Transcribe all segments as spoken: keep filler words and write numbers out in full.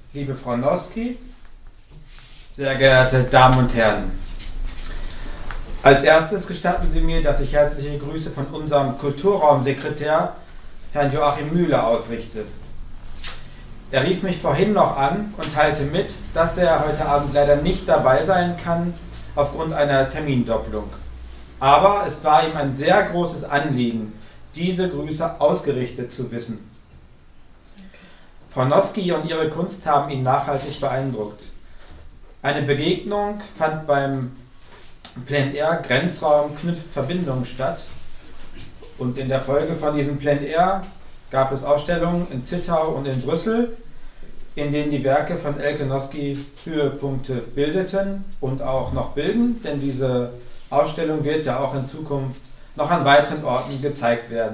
liebe Frau Noski, sehr geehrte Damen und Herren. Als erstes gestatten Sie mir, dass ich herzliche Grüße von unserem Kulturraumsekretär, Herrn Joachim Mühle, ausrichte. Er rief mich vorhin noch an und teilte mit, dass er heute Abend leider nicht dabei sein kann, aufgrund einer Termindoppelung. Aber es war ihm ein sehr großes Anliegen, diese Grüße ausgerichtet zu wissen. Frau Noski und ihre Kunst haben ihn nachhaltig beeindruckt. Eine Begegnung fand beim Plein Air Grenzraum knüpft Verbindungen statt und in der Folge von diesem Plein Air gab es Ausstellungen in Zittau und in Brüssel, in denen die Werke von Elke Noski Höhepunkte bildeten und auch noch bilden, denn diese Ausstellung wird ja auch in Zukunft noch an weiteren Orten gezeigt werden.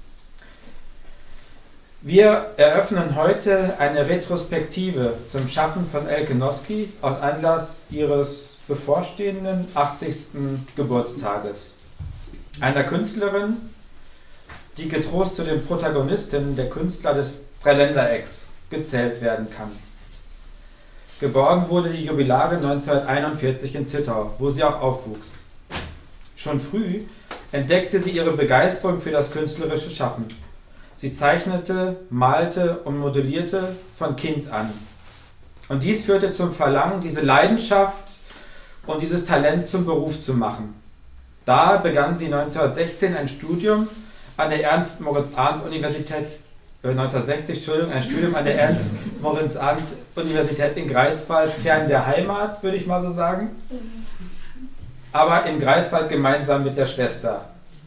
Wir eröffnen heute eine Retrospektive zum Schaffen von Elke Noski aus Anlass ihres bevorstehenden achtzigsten Geburtstages. Einer Künstlerin, die getrost zu den Protagonistinnen der Künstler des Dreiländerecks gezählt werden kann. Geboren wurde die Jubilarin neunzehnhunderteinundvierzig in Zittau, wo sie auch aufwuchs. Schon früh entdeckte sie ihre Begeisterung für das künstlerische Schaffen. Sie zeichnete, malte und modellierte von Kind an. Und dies führte zum Verlangen, diese Leidenschaft und dieses Talent zum Beruf zu machen. Da begann sie neunzehnhundertsechzehn ein Studium an der Ernst-Moritz-Arndt-Universität, äh, neunzehnhundertsechzig, Entschuldigung, ein Studium an der Ernst-Moritz-Arndt-Universität in Greifswald, fern der Heimat, würde ich mal so sagen. Aber in Greifswald gemeinsam mit der Schwester.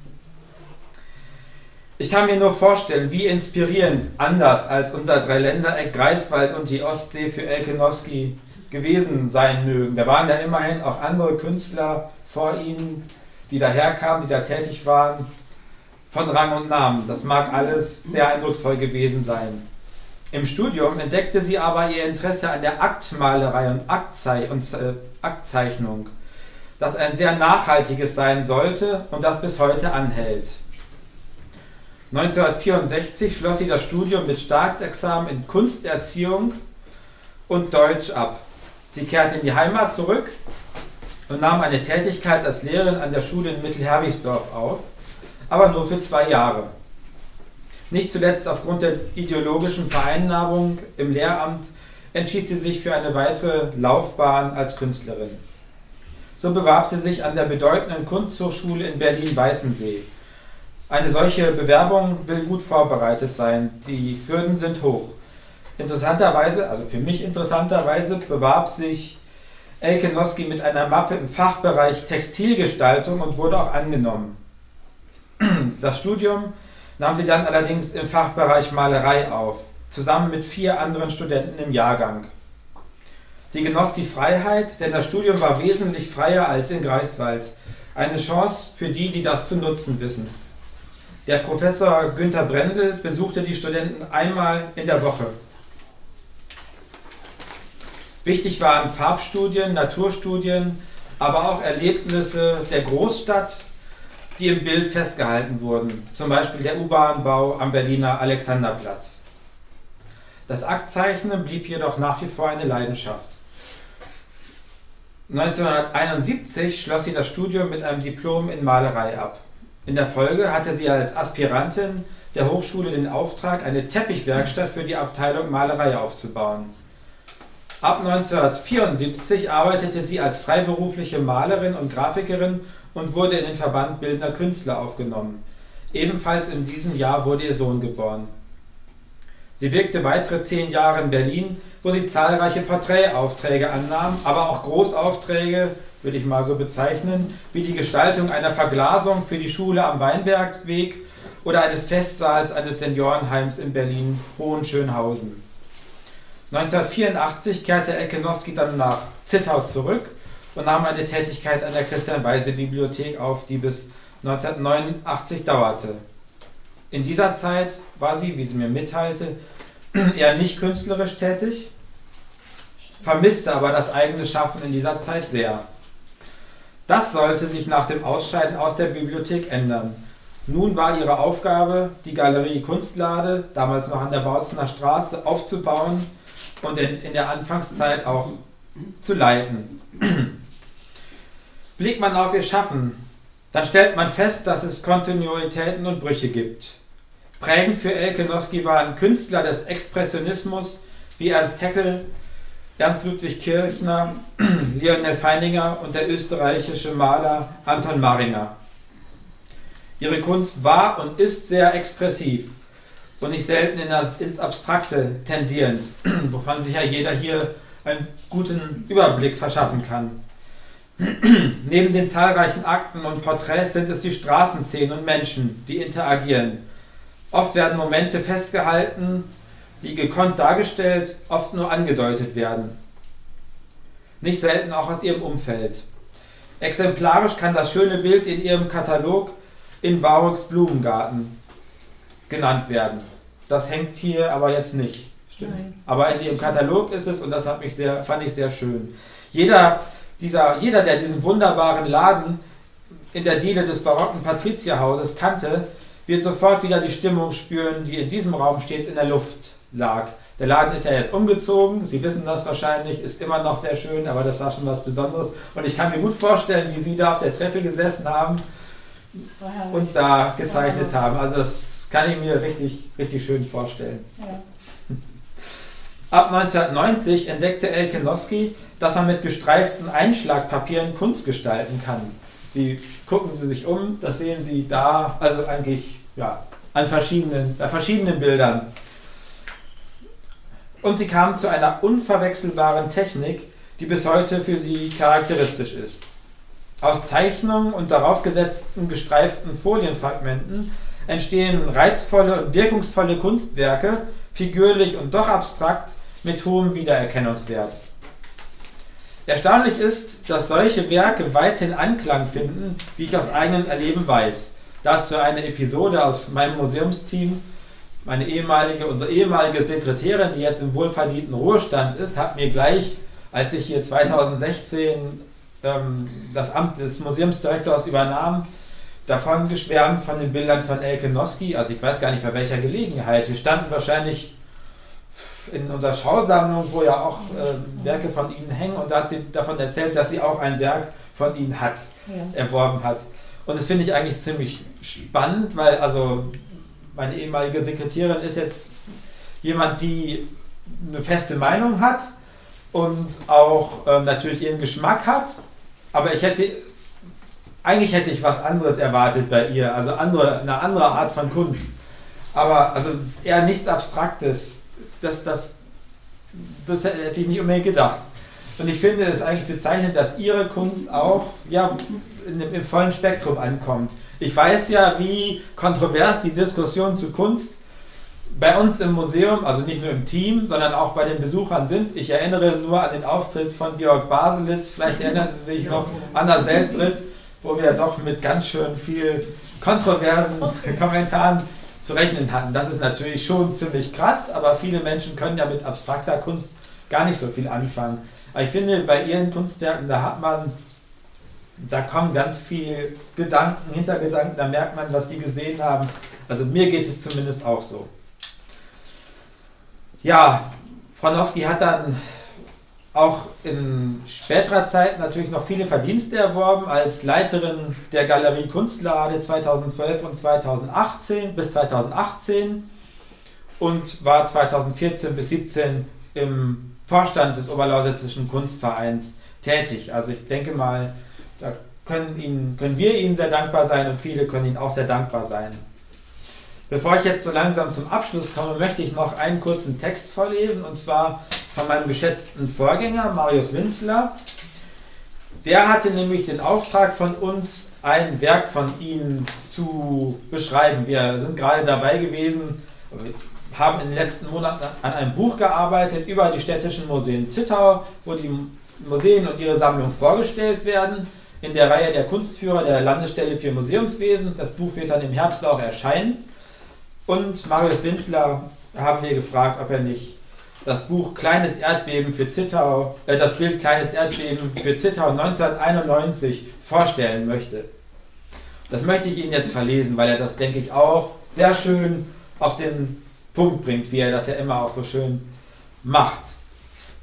Ich kann mir nur vorstellen, wie inspirierend, anders als unser Dreiländereck Greifswald und die Ostsee für Elke Noski gewesen sein mögen. Da waren ja immerhin auch andere Künstler vor ihnen, die daherkamen, die da tätig waren, von Rang und Namen. Das mag alles sehr eindrucksvoll gewesen sein. Im Studium entdeckte sie aber ihr Interesse an der Aktmalerei und, Aktzei- und äh, Aktzeichnung, das ein sehr nachhaltiges sein sollte und das bis heute anhält. neunzehnhundertvierundsechzig schloss sie das Studium mit Staatsexamen in Kunsterziehung und Deutsch ab. Sie kehrte in die Heimat zurück und nahm eine Tätigkeit als Lehrerin an der Schule in Mittelherwigsdorf auf, aber nur für zwei Jahre. Nicht zuletzt aufgrund der ideologischen Vereinnahmung im Lehramt entschied sie sich für eine weitere Laufbahn als Künstlerin. So bewarb sie sich an der bedeutenden Kunsthochschule in Berlin-Weißensee. Eine solche Bewerbung will gut vorbereitet sein, die Hürden sind hoch. Interessanterweise, also für mich interessanterweise, bewarb sich Elke Noski mit einer Mappe im Fachbereich Textilgestaltung und wurde auch angenommen. Das Studium nahm sie dann allerdings im Fachbereich Malerei auf, zusammen mit vier anderen Studenten im Jahrgang. Sie genoss die Freiheit, denn das Studium war wesentlich freier als in Greifswald. Eine Chance für die, die das zu nutzen wissen. Der Professor Günther Brendel besuchte die Studenten einmal in der Woche. Wichtig waren Farbstudien, Naturstudien, aber auch Erlebnisse der Großstadt, die im Bild festgehalten wurden, zum Beispiel der U-Bahn-Bau am Berliner Alexanderplatz. Das Aktzeichnen blieb jedoch nach wie vor eine Leidenschaft. neunzehnhunderteinundsiebzig schloss sie das Studium mit einem Diplom in Malerei ab. In der Folge hatte sie als Aspirantin der Hochschule den Auftrag, eine Teppichwerkstatt für die Abteilung Malerei aufzubauen. Ab neunzehnhundertvierundsiebzig arbeitete sie als freiberufliche Malerin und Grafikerin und wurde in den Verband Bildender Künstler aufgenommen. Ebenfalls in diesem Jahr wurde ihr Sohn geboren. Sie wirkte weitere zehn Jahre in Berlin, wo sie zahlreiche Porträtaufträge annahm, aber auch Großaufträge, würde ich mal so bezeichnen, wie die Gestaltung einer Verglasung für die Schule am Weinbergsweg oder eines Festsaals eines Seniorenheims in Berlin-Hohenschönhausen. neunzehnhundertvierundachtzig kehrte Elke Noski dann nach Zittau zurück und nahm eine Tätigkeit an der Christian-Weise-Bibliothek auf, die bis neunzehnhundertneunundachtzig dauerte. In dieser Zeit war sie, wie sie mir mitteilte, eher nicht künstlerisch tätig, vermisste aber das eigene Schaffen in dieser Zeit sehr. Das sollte sich nach dem Ausscheiden aus der Bibliothek ändern. Nun war ihre Aufgabe, die Galerie Kunstlade, damals noch an der Bautzener Straße, aufzubauen und in, in der Anfangszeit auch zu leiten. Blickt man auf ihr Schaffen, dann stellt man fest, dass es Kontinuitäten und Brüche gibt. Prägend für Elke Noski waren Künstler des Expressionismus wie Ernst Haeckel, Ernst Ludwig Kirchner, Lionel Feininger und der österreichische Maler Anton Maringer. Ihre Kunst war und ist sehr expressiv und nicht selten in das, ins Abstrakte tendierend, wovon sich ja jeder hier einen guten Überblick verschaffen kann. Neben den zahlreichen Akten und Porträts sind es die Straßenszenen und Menschen, die interagieren. Oft werden Momente festgehalten, die gekonnt dargestellt, oft nur angedeutet werden. Nicht selten auch aus ihrem Umfeld. Exemplarisch kann das schöne Bild in ihrem Katalog in Warburgs Blumengarten genannt werden. Das hängt hier aber jetzt nicht. Stimmt. Aber in ihrem Katalog ist es, und das hat mich sehr, fand ich sehr schön. Jeder, dieser, jeder, der diesen wunderbaren Laden in der Diele des barocken Patrizierhauses kannte, wird sofort wieder die Stimmung spüren, die in diesem Raum stets in der Luft lag. Der Laden ist ja jetzt umgezogen, Sie wissen das wahrscheinlich, ist immer noch sehr schön, aber das war schon was Besonderes. Und ich kann mir gut vorstellen, wie Sie da auf der Treppe gesessen haben und da gezeichnet haben. Also das kann ich mir richtig, richtig schön vorstellen. Ja. Ab neunzehnhundertneunzig entdeckte Elke Noski, dass man mit gestreiften Einschlagpapieren Kunst gestalten kann. Sie gucken Sie sich um, das sehen Sie da, also eigentlich ja, an verschiedenen, bei verschiedenen Bildern. Und sie kam zu einer unverwechselbaren Technik, die bis heute für sie charakteristisch ist. Aus Zeichnungen und darauf gesetzten gestreiften Folienfragmenten entstehen reizvolle und wirkungsvolle Kunstwerke, figürlich und doch abstrakt, mit hohem Wiedererkennungswert. Erstaunlich ist, dass solche Werke weithin Anklang finden, wie ich aus eigenem Erleben weiß. Dazu eine Episode aus meinem Museumsteam. Meine ehemalige, unsere ehemalige Sekretärin, die jetzt im wohlverdienten Ruhestand ist, hat mir gleich, als ich hier zweitausendsechzehn ähm, das Amt des Museumsdirektors übernahm, davon geschwärmt von den Bildern von Elke Noski. Also ich weiß gar nicht bei welcher Gelegenheit. Wir standen wahrscheinlich in unserer Schausammlung, wo ja auch äh, Werke von Ihnen hängen, und da hat sie davon erzählt, dass sie auch ein Werk von Ihnen hat, ja. erworben hat. Und das finde ich eigentlich ziemlich spannend, weil also meine ehemalige Sekretärin ist jetzt jemand, die eine feste Meinung hat und auch ähm, natürlich ihren Geschmack hat, aber ich hätte eigentlich hätte ich was anderes erwartet bei ihr, also andere, eine andere Art von Kunst, aber also eher nichts Abstraktes. Das, das, das hätte ich nicht unbedingt gedacht. Und ich finde es eigentlich bezeichnend, dass Ihre Kunst auch ja, in, im vollen Spektrum ankommt. Ich weiß ja, wie kontrovers die Diskussionen zu Kunst bei uns im Museum, also nicht nur im Team, sondern auch bei den Besuchern sind. Ich erinnere nur an den Auftritt von Georg Baselitz, vielleicht erinnern Sie sich noch an der Selbtritt, wo wir doch mit ganz schön viel kontroversen Kommentaren zu rechnen hatten. Das ist natürlich schon ziemlich krass, aber viele Menschen können ja mit abstrakter Kunst gar nicht so viel anfangen. Aber ich finde, bei Ihren Kunstwerken, da hat man, da kommen ganz viel Gedanken, Hintergedanken, da merkt man, was die gesehen haben. Also mir geht es zumindest auch so. Ja, Frau Noski hat dann auch in späterer Zeit natürlich noch viele Verdienste erworben als Leiterin der Galerie Kunstlade zweitausendzwölf und zweitausendachtzehn bis zweitausendachtzehn und war zweitausendvierzehn bis siebzehn im Vorstand des Oberlaussächsischen Kunstvereins tätig. Also ich denke mal, da können, Ihnen, können wir Ihnen sehr dankbar sein und viele können Ihnen auch sehr dankbar sein. Bevor ich jetzt so langsam zum Abschluss komme, möchte ich noch einen kurzen Text vorlesen, und zwar von meinem geschätzten Vorgänger, Marius Winzler. Der hatte nämlich den Auftrag von uns, ein Werk von Ihnen zu beschreiben. Wir sind gerade dabei gewesen, haben in den letzten Monaten an einem Buch gearbeitet über die städtischen Museen Zittau, wo die Museen und ihre Sammlung vorgestellt werden, in der Reihe der Kunstführer der Landesstelle für Museumswesen. Das Buch wird dann im Herbst auch erscheinen. Und Marius Winzler haben wir gefragt, ob er nicht das Buch Kleines Erdbeben für Zittau, äh, das Bild Kleines Erdbeben für Zittau neunzehnhunderteinundneunzig vorstellen möchte. Das möchte ich Ihnen jetzt verlesen, weil er das, denke ich, auch sehr schön auf den Punkt bringt, wie er das ja immer auch so schön macht.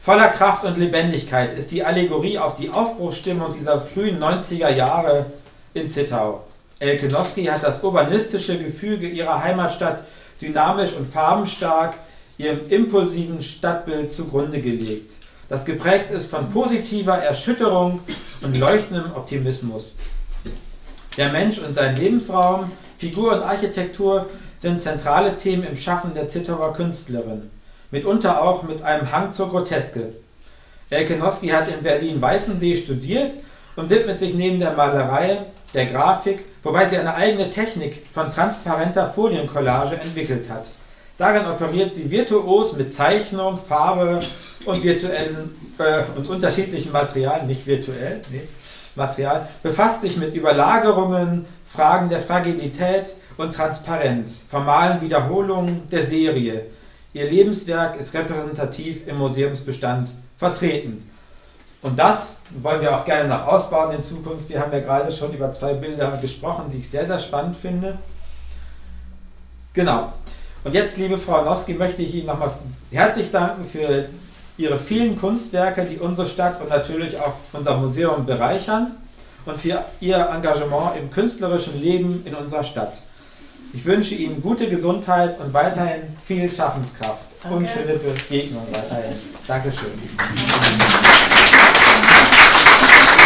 Voller Kraft und Lebendigkeit ist die Allegorie auf die Aufbruchsstimmung dieser frühen neunziger Jahre in Zittau. Elke Noski hat das urbanistische Gefüge ihrer Heimatstadt dynamisch und farbenstark ihrem impulsiven Stadtbild zugrunde gelegt, das geprägt ist von positiver Erschütterung und leuchtendem Optimismus. Der Mensch und sein Lebensraum, Figur und Architektur sind zentrale Themen im Schaffen der Zittauer Künstlerin, mitunter auch mit einem Hang zur Groteske. Elke Noski hat in Berlin-Weißensee studiert und widmet sich neben der Malerei der Grafik, wobei sie eine eigene Technik von transparenter Foliencollage entwickelt hat. Darin operiert sie virtuos mit Zeichnung, Farbe und virtuellen äh, und unterschiedlichen Materialien, nicht virtuell, nee, Material, befasst sich mit Überlagerungen, Fragen der Fragilität und Transparenz, formalen Wiederholungen der Serie. Ihr Lebenswerk ist repräsentativ im Museumsbestand vertreten. Und das wollen wir auch gerne noch ausbauen in Zukunft. Wir haben ja gerade schon über zwei Bilder gesprochen, die ich sehr, sehr spannend finde. Genau. Und jetzt, liebe Frau Noski, möchte ich Ihnen nochmal herzlich danken für Ihre vielen Kunstwerke, die unsere Stadt und natürlich auch unser Museum bereichern und für Ihr Engagement im künstlerischen Leben in unserer Stadt. Ich wünsche Ihnen gute Gesundheit und weiterhin viel Schaffenskraft. Danke. Und schöne Begegnung weiterhin. Dankeschön.